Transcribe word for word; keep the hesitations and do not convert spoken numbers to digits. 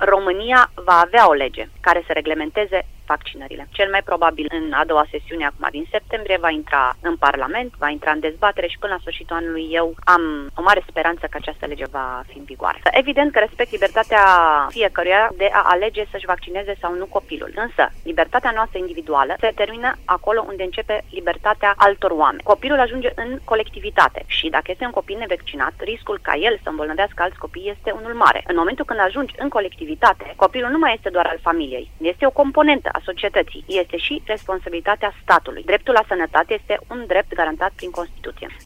România va avea o lege care să reglementeze vaccinările. Cel mai probabil în a doua sesiune, acum din septembrie, va intra în Parlament, va intra în dezbatere și până la sfârșitul anului eu am o mare speranță că această lege va fi în vigoare. Evident că respect libertatea fiecăruia de a alege să-și vaccineze sau nu copilul. Însă, libertatea noastră individuală se termină acolo unde începe libertatea altor oameni. Copilul ajunge în colectivitate și dacă este un copil nevaccinat, riscul ca el să îmbolnăvească alți copii este unul mare. În momentul când ajungi în colectivitate, copilul nu mai este doar al familiei, este o componentă a societății, este și responsabilitatea statului. Dreptul la sănătate este un drept garantat prin Constituție.